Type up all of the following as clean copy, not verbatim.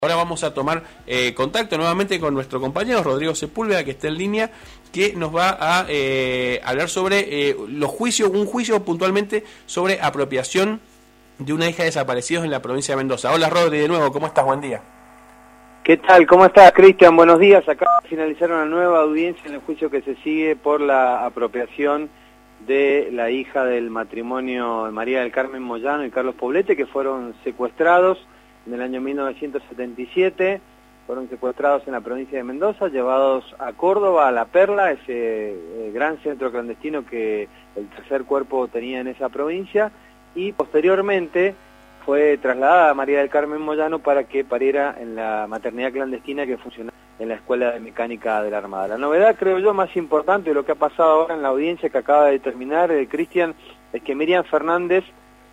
Ahora vamos a tomar contacto nuevamente con nuestro compañero Rodrigo Sepúlveda, que está en línea, que nos va a hablar sobre un juicio puntualmente sobre apropiación de una hija de desaparecidos en la provincia de Mendoza. Hola Rodri, de nuevo, ¿cómo estás? Buen día. ¿Qué tal? ¿Cómo estás, Cristian? Buenos días. Acaba de finalizar una nueva audiencia en el juicio que se sigue por la apropiación de la hija del matrimonio de María del Carmen Moyano y Carlos Poblete, que fueron secuestrados en el año 1977, fueron secuestrados en la provincia de Mendoza, llevados a Córdoba, a La Perla, ese gran centro clandestino que el tercer cuerpo tenía en esa provincia, y posteriormente fue trasladada a María del Carmen Moyano para que pariera en la maternidad clandestina que funciona en la Escuela de Mecánica de la Armada. La novedad, creo yo, más importante de lo que ha pasado ahora en la audiencia que acaba de terminar, Cristian, es que Miriam Fernández,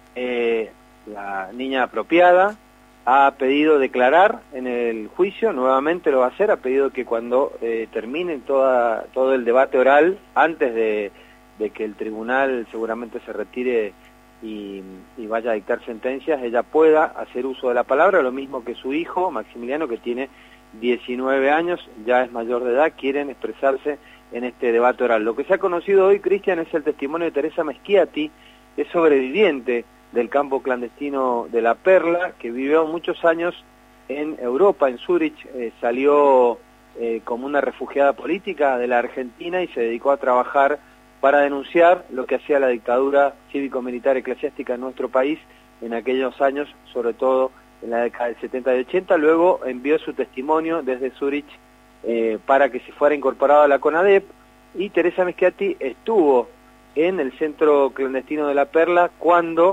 la niña apropiada, ha pedido declarar en el juicio, nuevamente lo va a hacer, ha pedido que cuando termine todo el debate oral, antes de que el tribunal seguramente se retire y vaya a dictar sentencias, ella pueda hacer uso de la palabra, lo mismo que su hijo, Maximiliano, que tiene 19 años, ya es mayor de edad, quieren expresarse en este debate oral. Lo que se ha conocido hoy, Cristian, es el testimonio de Teresa Meschiati, que es sobreviviente del campo clandestino de La Perla, que vivió muchos años en Europa, en Zúrich, salió como una refugiada política de la Argentina y se dedicó a trabajar para denunciar lo que hacía la dictadura cívico-militar eclesiástica en nuestro país en aquellos años, sobre todo en la década del 70 y 80, luego envió su testimonio desde Zúrich para que se fuera incorporado a la CONADEP, y Teresa Meschiati estuvo en el centro clandestino de La Perla cuando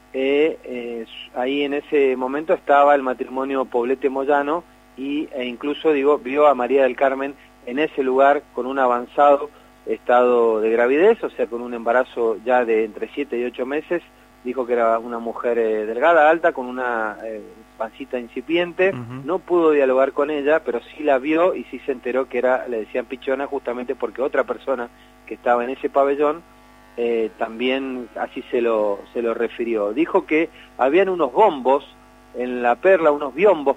ahí en ese momento estaba el matrimonio Poblete-Moyano e incluso vio a María del Carmen en ese lugar con un avanzado estado de gravidez, o sea, con un embarazo ya de entre 7 y 8 meses. Dijo que era una mujer delgada, alta, con una pancita incipiente. No pudo dialogar con ella, pero sí la vio y sí se enteró que le decían pichona, justamente porque otra persona que estaba en ese pabellón también así se lo refirió. Dijo que habían unos bombos en La Perla, unos biombos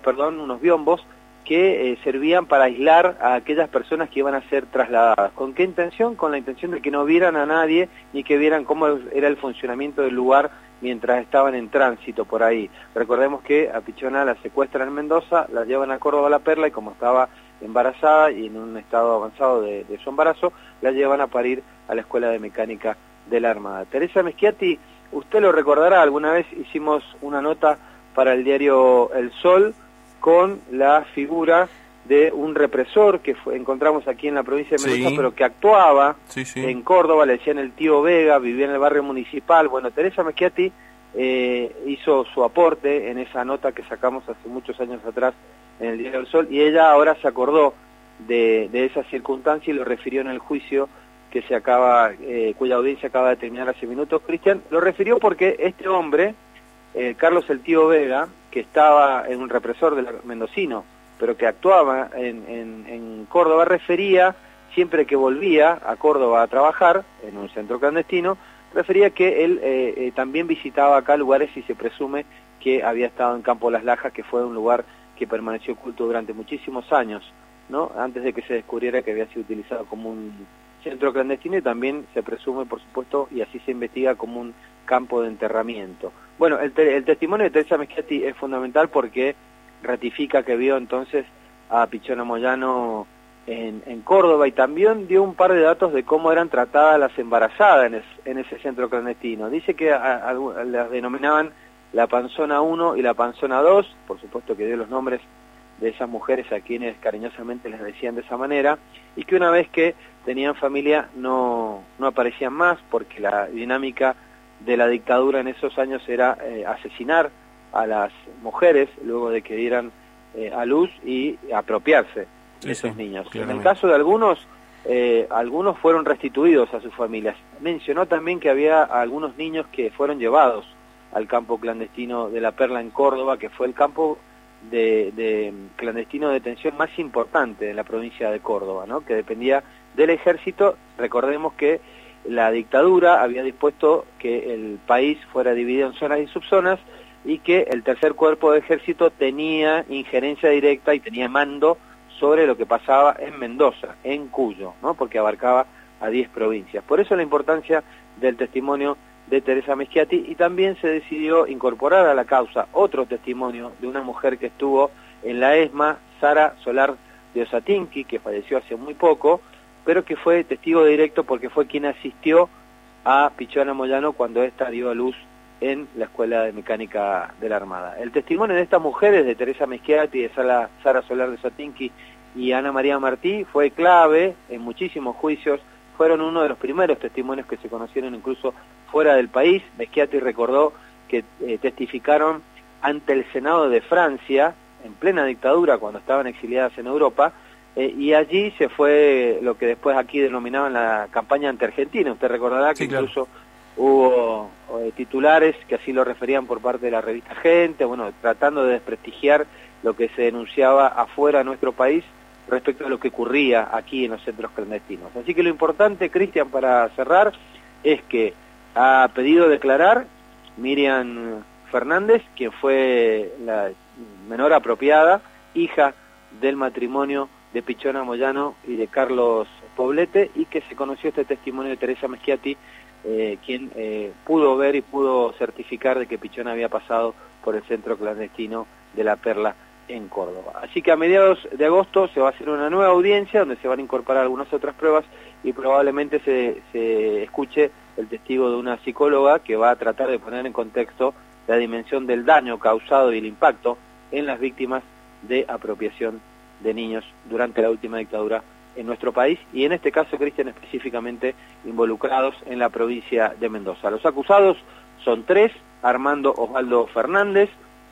que servían para aislar a aquellas personas que iban a ser trasladadas. ¿Con qué intención? Con la intención de que no vieran a nadie ni que vieran cómo era el funcionamiento del lugar mientras estaban en tránsito por ahí. Recordemos que a Pichona la secuestran en Mendoza, la llevan a Córdoba, a La Perla, y como estaba embarazada y en un estado avanzado de su embarazo, la llevan a parir a la Escuela de Mecánica de la Armada. Teresa Meschiati, usted lo recordará, alguna vez hicimos una nota para el diario El Sol con la figura de un represor que encontramos aquí en la provincia de Mendoza, pero que actuaba en Córdoba, le decían el tío Vega, vivía en el barrio municipal. Bueno, Teresa Meschiati hizo su aporte en esa nota que sacamos hace muchos años atrás en el diario El Sol, y ella ahora se acordó de esa circunstancia y lo refirió en el juicio que cuya audiencia acaba de terminar hace minutos. Cristian, lo refirió porque este hombre, Carlos el Tío Vega, que estaba en un represor mendocino, pero que actuaba en Córdoba, refería, siempre que volvía a Córdoba a trabajar en un centro clandestino, refería que él también visitaba acá lugares y se presume que había estado en Campo Las Lajas, que fue un lugar que permaneció oculto durante muchísimos años, ¿no? Antes de que se descubriera que había sido utilizado como un centro clandestino, y también se presume, por supuesto, y así se investiga, como un campo de enterramiento. Bueno, el testimonio de Teresa Meschiati es fundamental porque ratifica que vio entonces a Pichona Moyano en Córdoba, y también dio un par de datos de cómo eran tratadas las embarazadas en ese centro clandestino. Dice que las denominaban la panzona 1 y la panzona 2, por supuesto que dio los nombres de esas mujeres a quienes cariñosamente les decían de esa manera, y que una vez que tenían familia no aparecían más, porque la dinámica de la dictadura en esos años era asesinar a las mujeres luego de que dieran a luz y apropiarse de esos niños. Claramente. En el caso de algunos fueron restituidos a sus familias. Mencionó también que había algunos niños que fueron llevados al campo clandestino de La Perla en Córdoba, que fue el campo de clandestino de detención más importante de la provincia de Córdoba, ¿no? Que dependía del ejército. Recordemos que la dictadura había dispuesto que el país fuera dividido en zonas y subzonas, y que el tercer cuerpo de ejército tenía injerencia directa y tenía mando sobre lo que pasaba en Mendoza, en Cuyo, ¿no? Porque abarcaba a 10 provincias. Por eso la importancia del testimonio de Teresa Meschiati, y también se decidió incorporar a la causa otro testimonio de una mujer que estuvo en la ESMA, Sara Solar de Osatinki, que falleció hace muy poco, pero que fue testigo directo porque fue quien asistió a Pichona Moyano cuando ésta dio a luz en la Escuela de Mecánica de la Armada. El testimonio de estas mujeres, de Teresa Meschiati, de Sara Solar de Osatinki y Ana María Martí, fue clave en muchísimos juicios. Fueron uno de los primeros testimonios que se conocieron incluso fuera del país. Meschiati recordó que testificaron ante el Senado de Francia, en plena dictadura, cuando estaban exiliadas en Europa, y allí se fue lo que después aquí denominaban la campaña anti-argentina. Usted recordará que sí, incluso hubo titulares que así lo referían por parte de la revista Gente, bueno, tratando de desprestigiar lo que se denunciaba afuera de nuestro país respecto a lo que ocurría aquí en los centros clandestinos. Así que lo importante, Cristian, para cerrar, es que ha pedido declarar Miriam Fernández, quien fue la menor apropiada, hija del matrimonio de Pichona Moyano y de Carlos Poblete, y que se conoció este testimonio de Teresa Meschiati, quien pudo ver y pudo certificar de que Pichona había pasado por el centro clandestino de La Perla en Córdoba. Así que a mediados de agosto se va a hacer una nueva audiencia donde se van a incorporar algunas otras pruebas y probablemente se escuche el testigo de una psicóloga que va a tratar de poner en contexto la dimensión del daño causado y el impacto en las víctimas de apropiación de niños durante la última dictadura en nuestro país, y en este caso, Cristian, específicamente involucrados en la provincia de Mendoza. Los acusados son 3: Armando Osvaldo Fernández,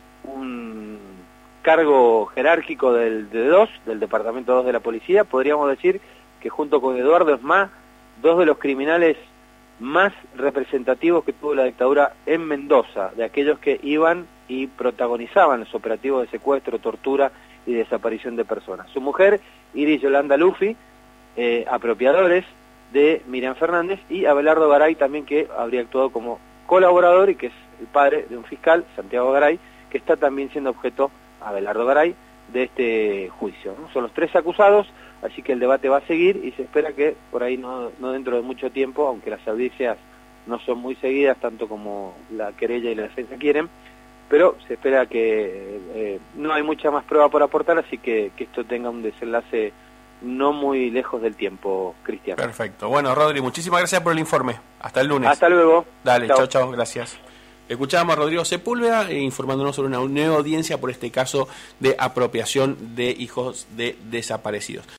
un cargo jerárquico del D2, del Departamento 2 de la Policía. Podríamos decir que junto con Eduardo Esmá, 2 de los criminales más representativos que tuvo la dictadura en Mendoza, de aquellos que iban y protagonizaban los operativos de secuestro, tortura y desaparición de personas. Su mujer, Iris Yolanda Luffy, apropiadores de Miriam Fernández, y Abelardo Garay también, que habría actuado como colaborador y que es el padre de un fiscal, Santiago Garay, que está también siendo objeto, Abelardo Garay, de este juicio, ¿no? Son los 3 acusados, así que el debate va a seguir y se espera que por ahí no dentro de mucho tiempo, aunque las audiencias no son muy seguidas, tanto como la querella y la defensa quieren, pero se espera que no hay mucha más prueba por aportar, así que esto tenga un desenlace no muy lejos del tiempo, Cristian. Perfecto. Bueno, Rodri, muchísimas gracias por el informe. Hasta el lunes. Hasta luego. Dale, chao, gracias. Escuchábamos a Rodrigo Sepúlveda informándonos sobre una nueva audiencia por este caso de apropiación de hijos de desaparecidos.